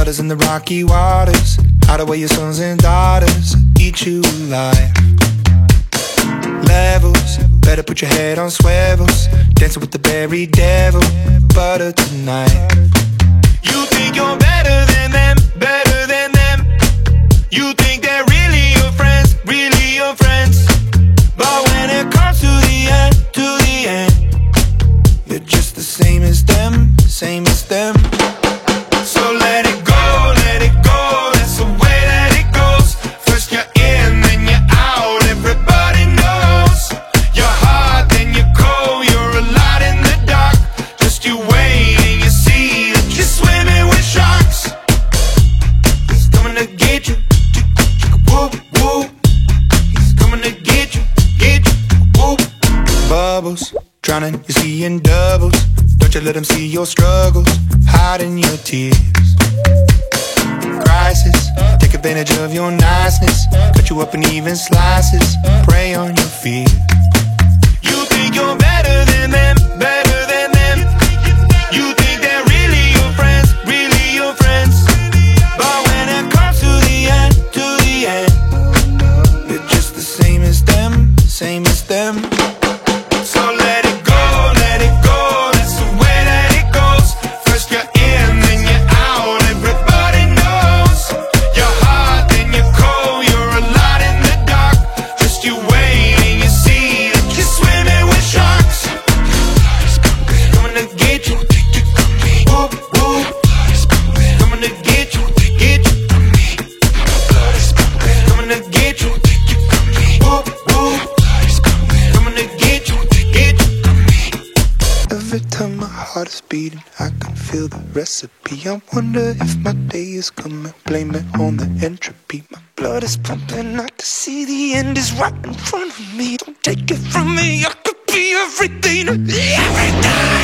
Flooders in the rocky waters, hide away your sons and daughters, eat you alive. Levels, better put your head on swivels, dancing with the berry devil, butter tonight. You think you're better than them, better than them. You think they're really your friends, really your friends. But when it comes to the end, you're just the same as them, same as them. So let it go, that's the way that it goes. First you're in, then you're out, everybody knows. You're hot, then you're cold, you're a lot in the dark. Just you wait and you see that you're swimming with sharks. He's coming to get you, whoop, whoop. He's coming to get you, whoop. Bubbles, drowning, you're seeing doubles. Don't you let them see your struggles, hiding your tears. Crisis, take advantage of your niceness, cut you up in even slices, prey on your fears. You think you're better than them, better than them. You think they're really your friends, really your friends. But when it comes to the end, you're just the same as them, same as them. So let it go, that's the way that it goes. First you're in, then you're out, everybody knows. You're hot, then you're cold, you're a lot in the dark. Just you wait and you see that you're swimming with sharks. Coming to get you, whoop, whoop. Coming to get you, from me. Coming to get you, whoop, whoop. Coming to get you, from me. Every time my heart is beating, I can feel the recipe. I wonder if my day is coming, blame it on the entropy. My blood is pumping, I can see the end is right in front of me. Don't take it from me, I could be everything, everything.